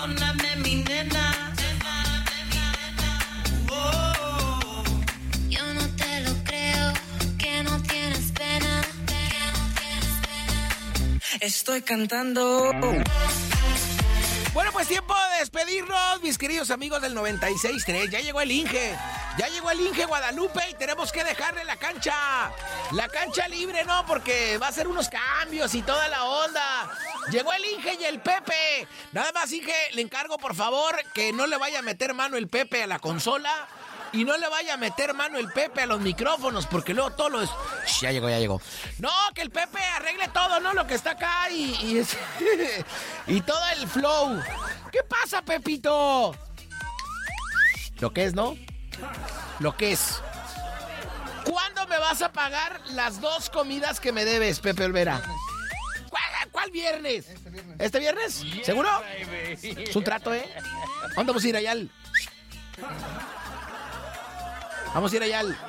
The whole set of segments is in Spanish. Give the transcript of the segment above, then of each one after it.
Perdóname, mi nena. Yo no te lo creo, que no tienes pena, Estoy cantando. Bueno, pues tiempo de despedirnos, mis queridos amigos del 96.3. Ya llegó el Inge. Ya llegó el Inge Guadalupe y tenemos que dejarle la cancha libre, ¿no? Porque va a hacer unos cambios y toda la onda. Llegó el Inge y el Pepe. Nada más, Inge, le encargo, por favor, que no le vaya a meter mano el Pepe a la consola. Y no le vaya a meter mano el Pepe a los micrófonos, porque luego todo lo es... Ya llegó. No, que el Pepe arregle todo, ¿no? Lo que está acá y todo el flow. ¿Qué pasa, Pepito? Lo que es, ¿no? Lo que es. ¿Cuándo me vas a pagar las 2 comidas que me debes, Pepe Olvera? ¿Cuál viernes? ¿Este viernes? ¿Seguro? Es un trato, ¿eh? ¿Dónde vamos a ir allá? Vamos a ir allá al...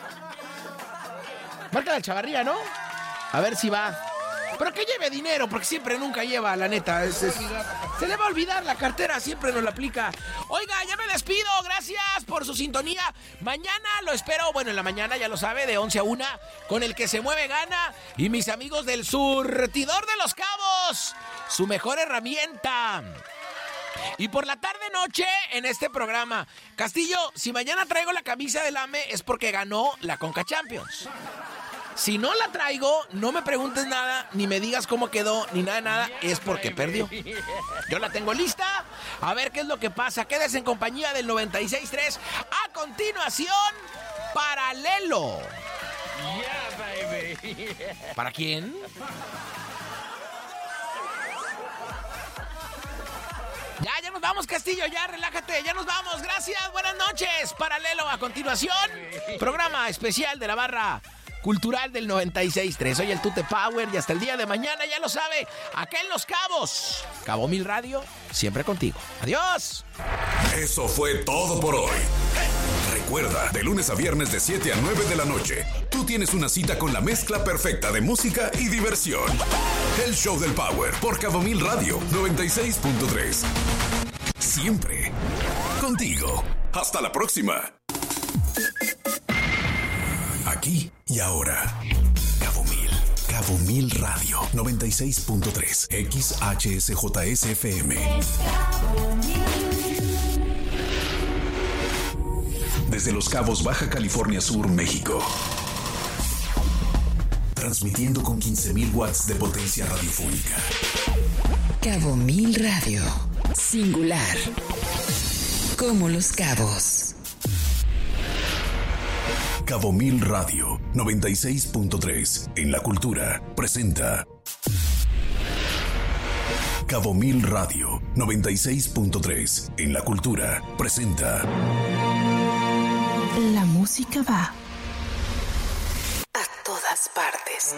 Marca la Chavarría, ¿no? A ver si va. Pero que lleve dinero, porque siempre nunca lleva, la neta. Se le va a olvidar la cartera, siempre nos la aplica. Oiga, ya me despido, gracias por su sintonía. Mañana lo espero, bueno, en la mañana, ya lo sabe, de 11 a 1, con el que se mueve gana. Y mis amigos del Surtidor de los Cabos, su mejor herramienta. Y por la tarde-noche en este programa. Castillo, si mañana traigo la camisa del AME es porque ganó la Conca Champions. Si no la traigo, no me preguntes nada, ni me digas cómo quedó, ni nada, es porque perdió. Yo la tengo lista, a ver qué es lo que pasa. Quédese en compañía del 96.3. A continuación, Paralelo. Yeah, baby. ¿Para quién? Ya nos vamos, Castillo, ya relájate, ya nos vamos, gracias, buenas noches. Paralelo, a continuación, programa especial de la barra cultural del 96.3. Soy el Tute Power y hasta el día de mañana, ya lo sabe, acá en Los Cabos, Cabo Mil Radio, siempre contigo. Adiós. Eso fue todo por hoy. Recuerda, de lunes a viernes de 7 a 9 de la noche, tú tienes una cita con la mezcla perfecta de música y diversión. El Show del Power por Cabo Mil Radio 96.3. Siempre contigo. Hasta la próxima. Aquí y ahora. Cabo Mil Radio 96.3 XHSJSFM. Desde Los Cabos, Baja California Sur, México. Transmitiendo con 15,000 watts de potencia radiofónica. Cabo Mil Radio. Singular. Como Los Cabos. Cabo Mil Radio 96.3 en la cultura presenta Cabo Mil Radio 96.3 en la cultura presenta. La música va a todas partes.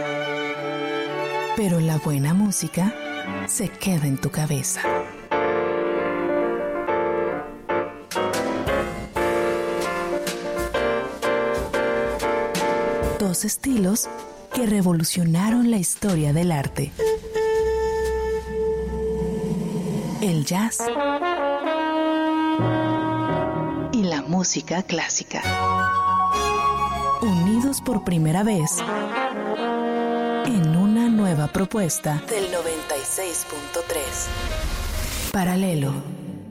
Pero la buena música se queda en tu cabeza. Dos estilos que revolucionaron la historia del arte. El jazz y la música clásica. Unidos por primera vez en una nueva propuesta del 96.3. Paralelo.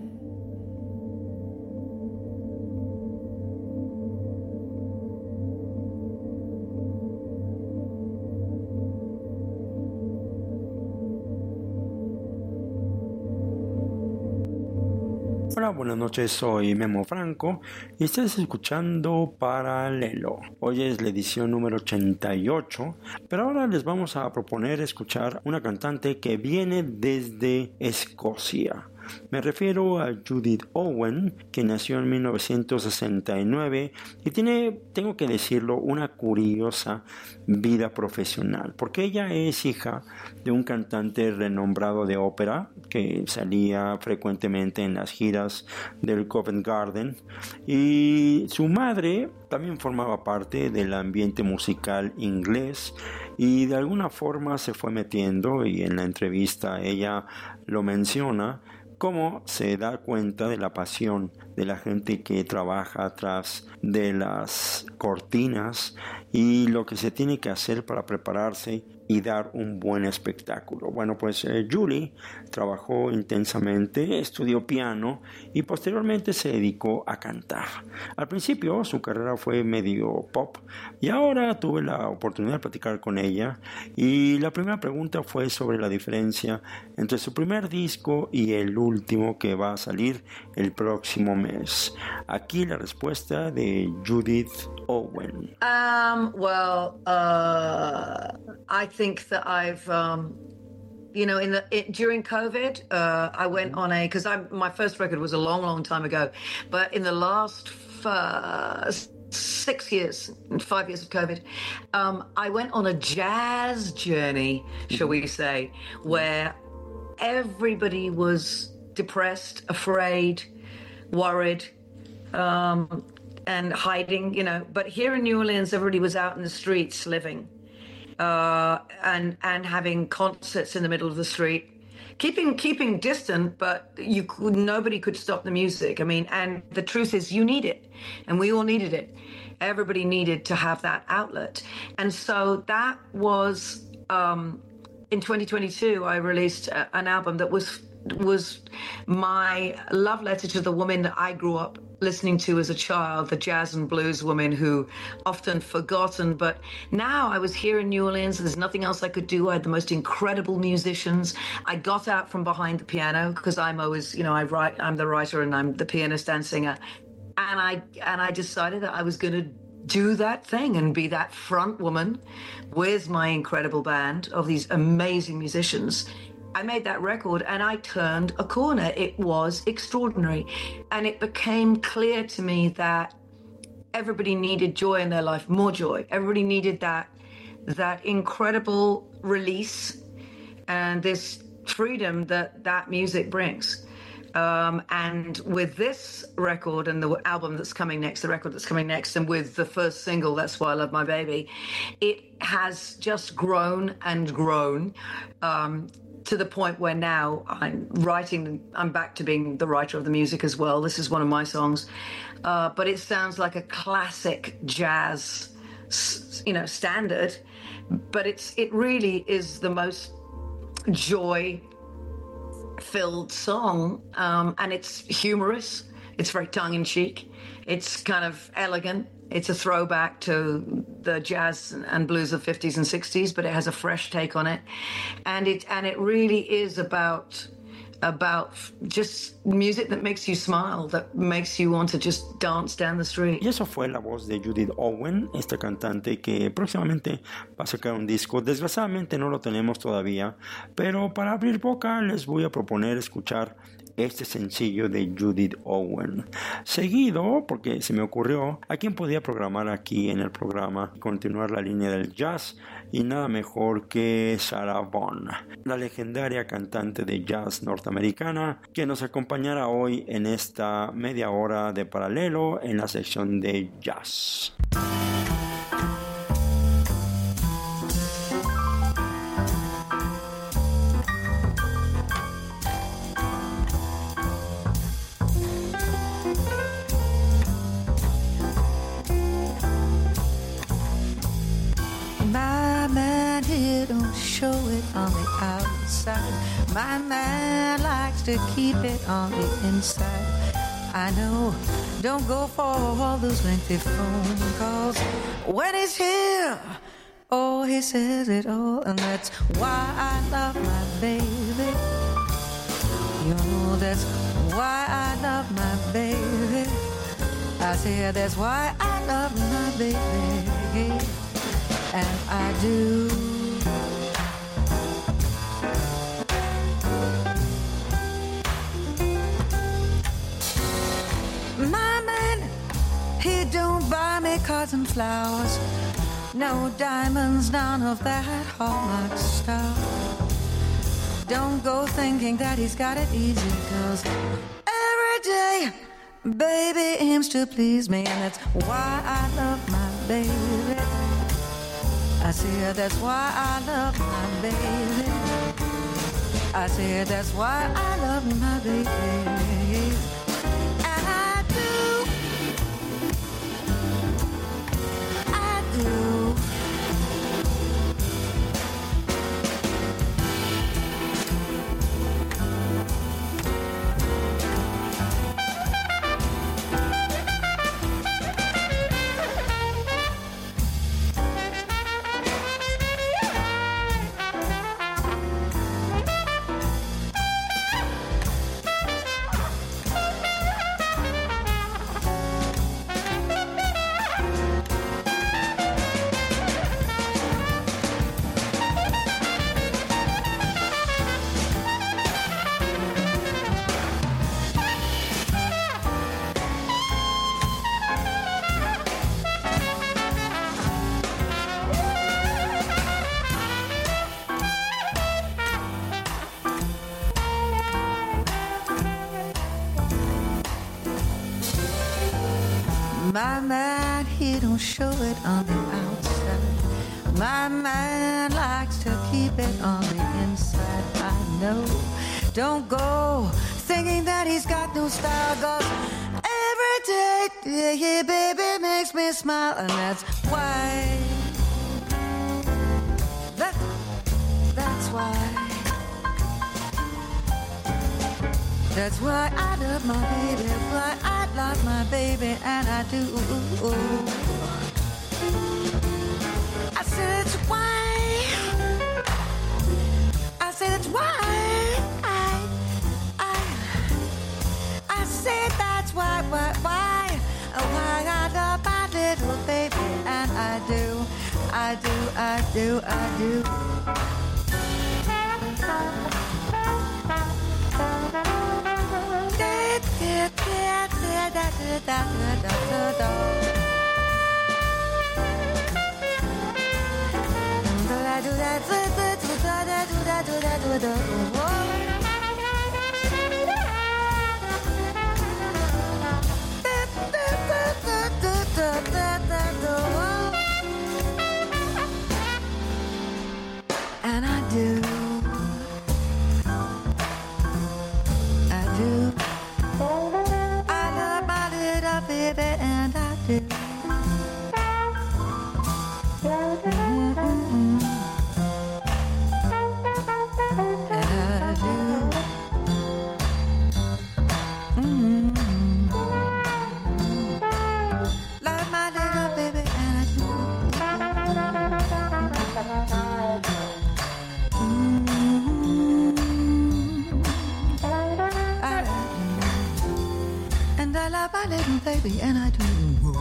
Hola, buenas noches, soy Memo Franco y estás escuchando Paralelo. Hoy es la edición número 88, pero ahora les vamos a proponer escuchar una cantante que viene desde Escocia. Me refiero a Judith Owen, que nació en 1969 y tiene, tengo que decirlo, una curiosa vida profesional, porque ella es hija de un cantante renombrado de ópera que salía frecuentemente en las giras del Covent Garden, y su madre también formaba parte del ambiente musical inglés y de alguna forma se fue metiendo, y en la entrevista ella lo menciona, cómo se da cuenta de la pasión de la gente que trabaja atrás de las cortinas y lo que se tiene que hacer para prepararse y dar un buen espectáculo. Bueno, pues Julie trabajó intensamente, estudió piano y posteriormente se dedicó a cantar. Al principio su carrera fue medio pop y ahora tuve la oportunidad de platicar con ella y la primera pregunta fue sobre la diferencia entre su primer disco y el último que va a salir el próximo mes. Aquí la respuesta de Judith Owen. I think that I've, during COVID, I went on because my first record was a long, long time ago, but in the last 5 years of COVID, I went on a jazz journey, shall we say, where everybody was depressed, afraid, worried, and hiding, but here in New Orleans, everybody was out in the streets living. And having concerts in the middle of the street, keeping distant, but nobody could stop the music. I mean, and the truth is, you need it, and we all needed it. Everybody needed to have that outlet, and so that was in 2022. I released an album that was my love letter to the woman that I grew up listening to as a child, the jazz and blues woman who often forgotten. But now I was here in New Orleans, there's nothing else I could do. I had the most incredible musicians. I got out from behind the piano because I'm always, I'm the writer and I'm the pianist and singer. And I decided that I was going to do that thing and be that front woman with my incredible band of these amazing musicians. I made that record and I turned a corner. It was extraordinary. And it became clear to me that everybody needed joy in their life, more joy. Everybody needed that incredible release and this freedom that music brings. And with this record and the album that's coming next, the record that's coming next, and with the first single, That's Why I Love My Baby, it has just grown and grown. To the point where now I'm back to being the writer of the music as well. This is one of my songs, but it sounds like a classic jazz, standard, but it really is the most joy-filled song, and it's humorous, it's very tongue-in-cheek, it's kind of elegant. It's a throwback to the jazz and blues of 50s and 60s, but it has a fresh take on it. And it really is about just music that makes you smile, that makes you want to just dance down the street. Y eso fue la voz de Judith Owen, esta cantante que próximamente va a sacar un disco. Desgraciadamente no lo tenemos todavía, pero para abrir boca les voy a proponer escuchar este sencillo de Judith Owen. Seguido, porque se me ocurrió, a quién podía programar aquí en el programa, continuar la línea del jazz, y nada mejor que Sarah Vaughan, la legendaria cantante de jazz norteamericana, que nos acompañará hoy en esta media hora de paralelo en la sección de jazz. Don't show it on the outside. My man likes to keep it on the inside. I know, don't go for all those lengthy phone calls. When he's here, oh, he says it all. And that's why I love my baby. You know, that's why I love my baby. I say that's why I love my baby. And I do. My man, he don't buy me cards and flowers, no diamonds, none of that Hallmark stuff. Don't go thinking that he's got it easy, 'cause every day, baby aims to please me, and that's why I love my baby. I see her, that's why I love my baby. I said that's why I love my baby. And I do. I do. My man, he don't show it on the outside. My man likes to keep it on the inside. I know. Don't go thinking that he's got no style. 'Cause every day, yeah, baby, makes me smile. And that's why. That's why. That's why I love my baby. That's why I love my baby, and I do. I said it's why. I said it's why. I said that's why I love my little baby, and I do. And I do. I love my little baby, and I do. My little baby, and I do.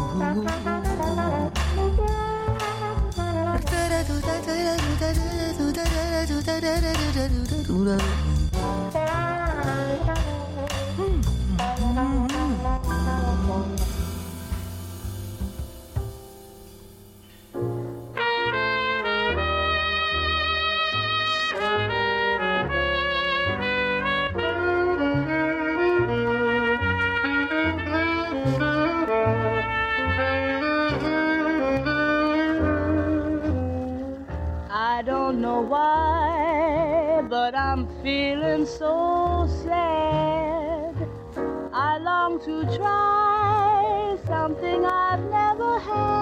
I don't know why, but I'm feeling so sad. I long to try something I've never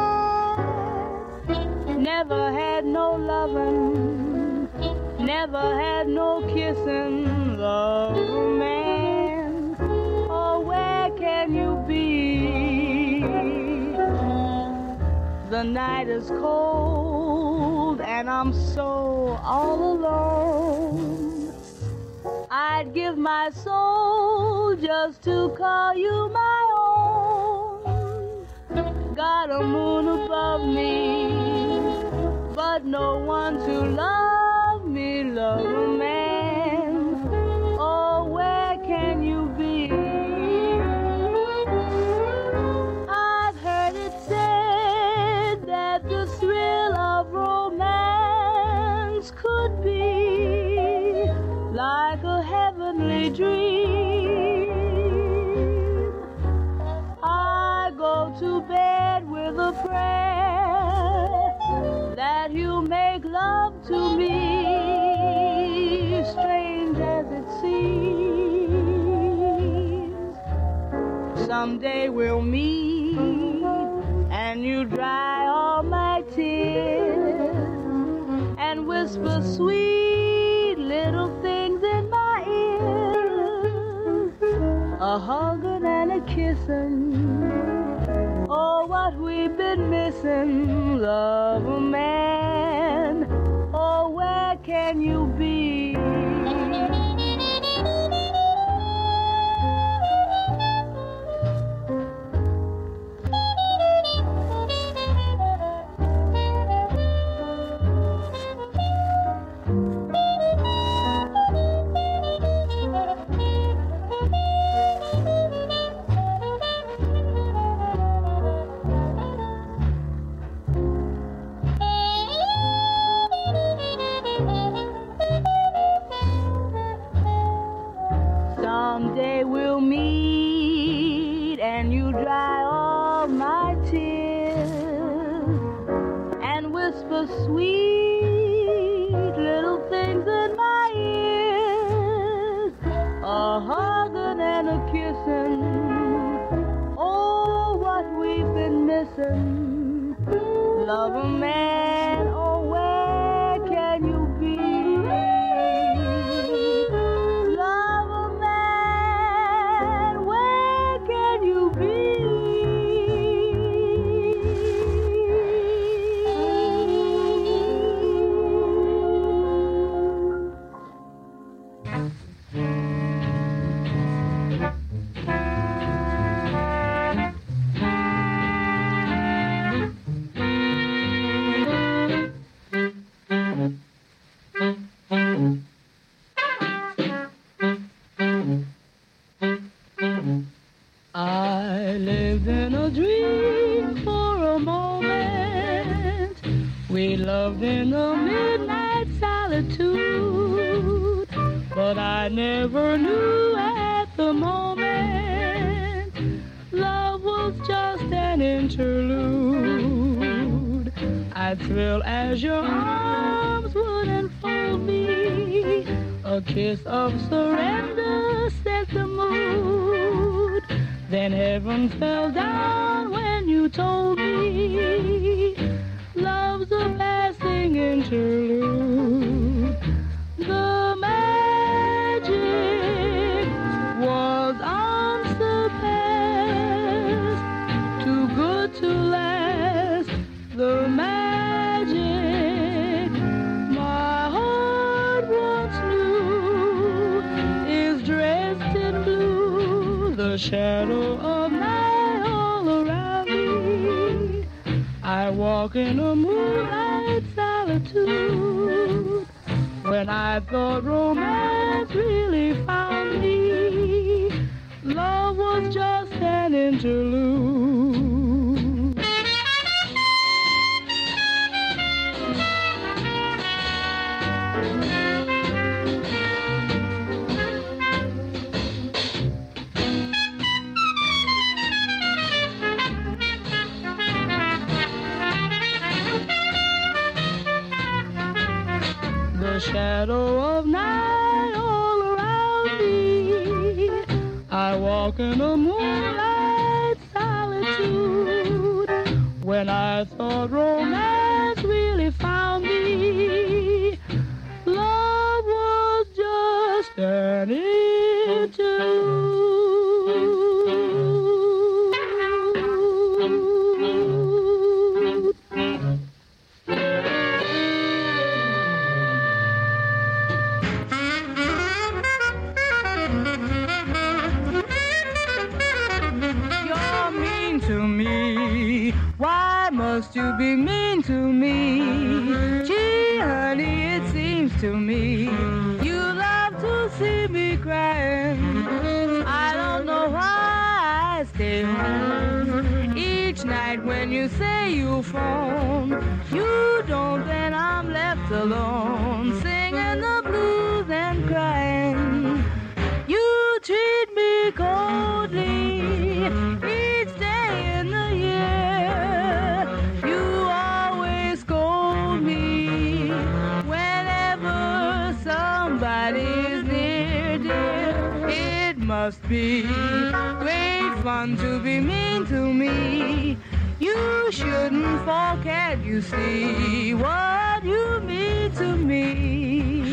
had. Never had no loving, never had no kissing. Love, man, oh, where can you be? The night is cold and I'm so all alone. I'd give my soul just to call you my own. Got a moon above me, but no one to love me, love a man. Oh, where can you be? I've heard it said that the thrill of romance could be like a heavenly dream. I go to bed with a prayer that you make love to me, strange Someday we'll meet and you dry all my tears and whisper sweet little things in my ears, a hugging and a kissing. Oh, what we've been missing, love a man. Oh, where can you be? Someday we'll meet and you dry all my tears and whisper sweet little things in my ears, a hugging and a kissing. Oh, what we've been missing, love a man. Oh, where can you be? I lived in a dream for a moment. We loved in the midnight solitude, but I never knew at the moment love was just an interlude. I'd thrill as your arms would enfold me, a kiss of surrender set the mood. Then heaven fell down when you told me love's a passing interlude. The magic was unsurpassed, too good to last. The magic my heart once knew is dressed in blue. The shadow of night all around me. I walk in a moonlight solitude. When I thought romance really found me, love was just an interlude. The shadow of night all around me. I walk in a moonlight solitude. When I thought romance really found me, love was just an interlude. Why must you be mean to me? Gee, honey, it seems to me you love to see me crying. I don't know why I stay home each night when you say you phone. You don't, then I'm left alone, singing the blues and crying. You treat me coldly each day in the year. You always scold me whenever somebody's near, dear. It must be great fun to be mean to me. You shouldn't forget, you see, what you mean to me.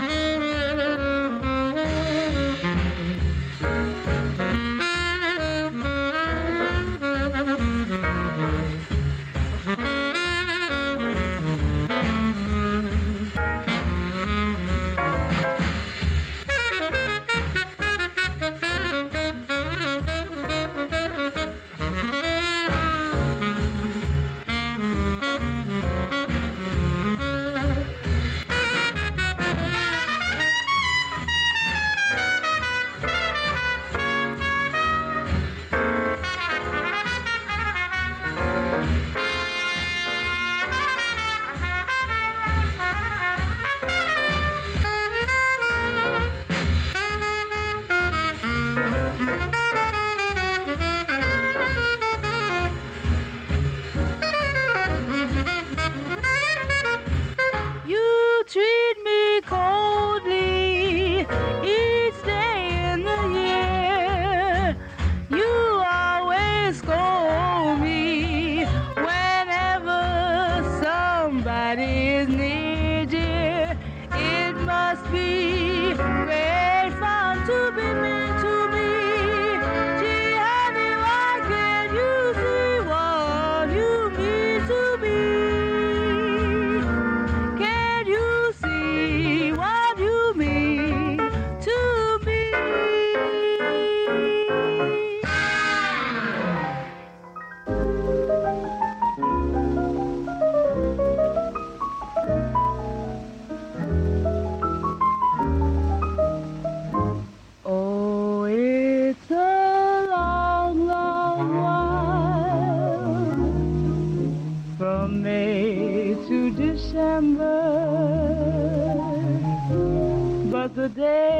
But the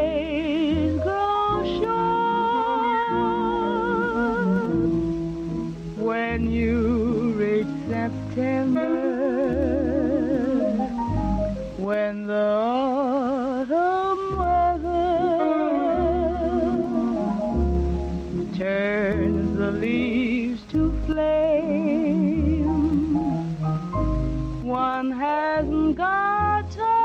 days grow short when you reach September, when the autumn weather turns the leaves to flame. One hasn't got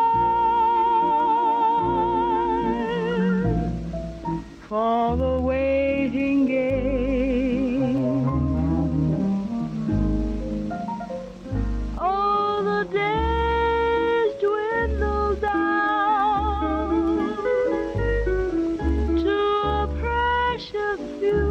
for the waiting game. Oh, the days dwindle down to a precious few.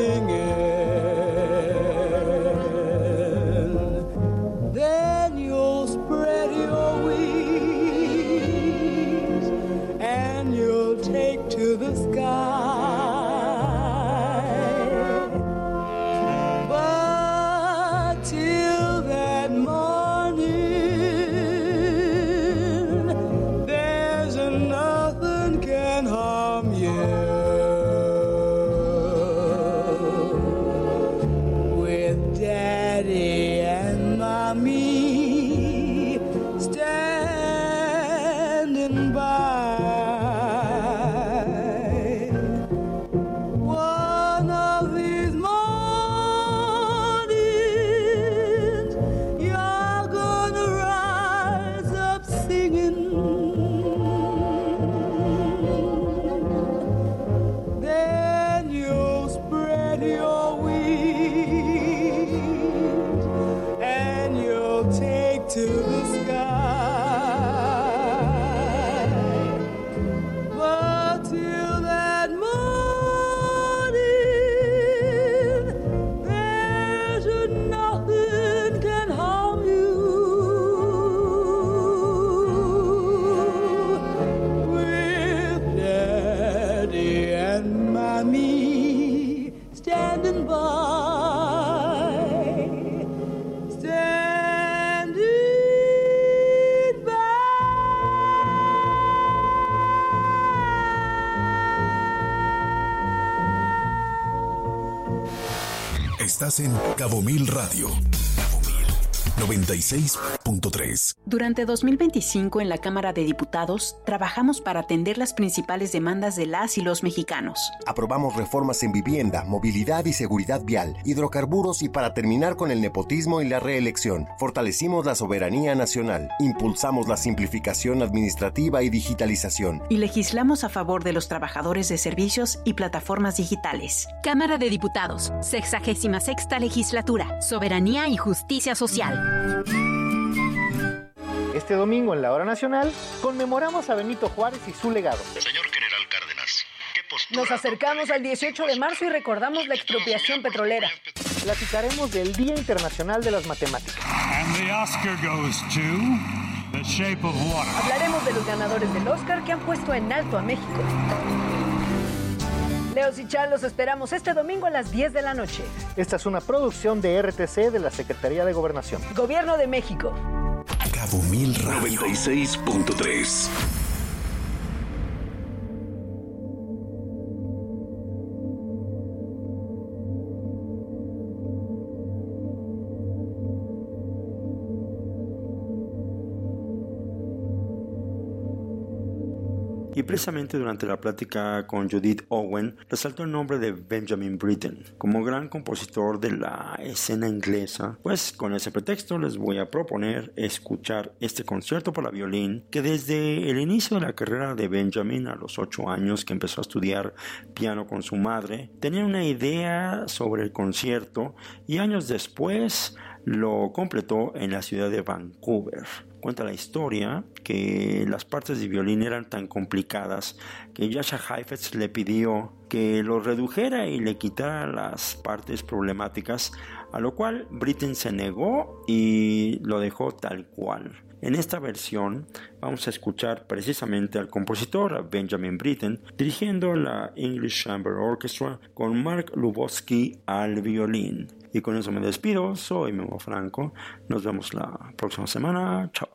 singing. Then you'll spread your wings and you'll take to the sky. But till that morning, there's nothing can harm you. With Daddy and Mommy standing by, one of these mornings you're gonna rise up singing. Then you'll spread your wings and you'll take to the sky. But till that morning, there's nothing can harm you. With Daddy and Mommy standing by, standing by. Estás en Cabo Mil Radio. Cabo Mil 96.3. Durante 2025 en la Cámara de Diputados trabajamos para atender las principales demandas de las y los mexicanos. Aprobamos reformas en vivienda, movilidad y seguridad vial, hidrocarburos y para terminar con el nepotismo y la reelección. Fortalecimos la soberanía nacional, impulsamos la simplificación administrativa y digitalización. Y legislamos a favor de los trabajadores de servicios y plataformas digitales. Cámara de Diputados, 66ª Legislatura, Soberanía y Justicia Social. Este domingo en la Hora Nacional conmemoramos a Benito Juárez y su legado. Señor General Cárdenas, ¿qué postura? Nos acercamos al 18 de marzo y recordamos la expropiación petrolera. Platicaremos del Día Internacional de las Matemáticas. And the Oscar goes to The Shape of Water. Hablaremos de los ganadores del Oscar que han puesto en alto a México. Leos y Chal, los esperamos este domingo a las 10 de la noche. Esta es una producción de RTC de la Secretaría de Gobernación. Gobierno de México. Cabo Mil Radio 96.3. Y precisamente durante la plática con Judith Owen resaltó el nombre de Benjamin Britten como gran compositor de la escena inglesa. Pues con ese pretexto les voy a proponer escuchar este concierto para violín que desde el inicio de la carrera de Benjamin, a los 8 años que empezó a estudiar piano con su madre, tenía una idea sobre el concierto y años después lo completó en la ciudad de Vancouver. Cuenta la historia que las partes de violín eran tan complicadas que Jascha Heifetz le pidió que lo redujera y le quitara las partes problemáticas, a lo cual Britten se negó y lo dejó tal cual. En esta versión vamos a escuchar precisamente al compositor, a Benjamin Britten, dirigiendo la English Chamber Orchestra con Mark Lubowski al violín. Y con eso me despido, soy Memo Franco, nos vemos la próxima semana, chao.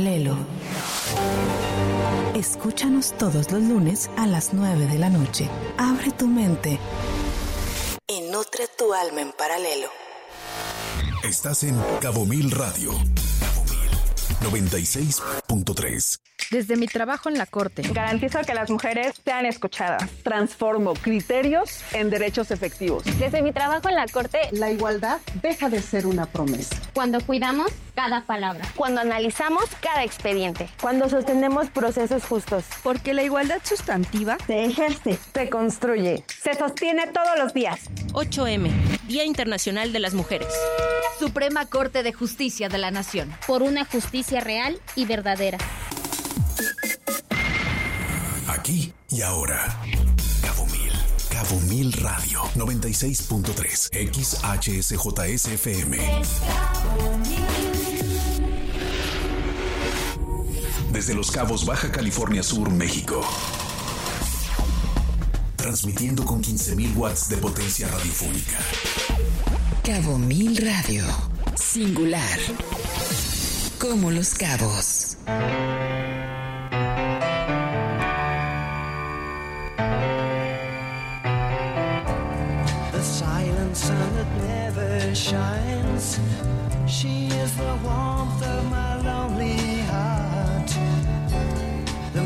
paralelo. Escúchanos todos los lunes a las 9 de la noche. Abre tu mente y nutre tu alma en paralelo. Estás en Cabo Mil Radio. Cabo Mil 96.3. Desde mi trabajo en la Corte, garantizo que las mujeres sean escuchadas. Transformo criterios en derechos efectivos. Desde mi trabajo en la Corte, la igualdad deja de ser una promesa. Cuando cuidamos cada palabra. Cuando analizamos cada expediente. Cuando sostenemos procesos justos. Porque la igualdad sustantiva se ejerce, se construye, se sostiene todos los días. 8M, Día Internacional de las Mujeres. Suprema Corte de Justicia de la Nación. Por una justicia real y verdadera. Aquí y ahora. Cabo Mil Radio 96.3 XHSJSFM. Desde Los Cabos, Baja California Sur, México. Transmitiendo con 15,000 watts de potencia radiofónica. Cabo Mil Radio. Singular. Como Los Cabos. Sun that never shines. She is the warmth of my lonely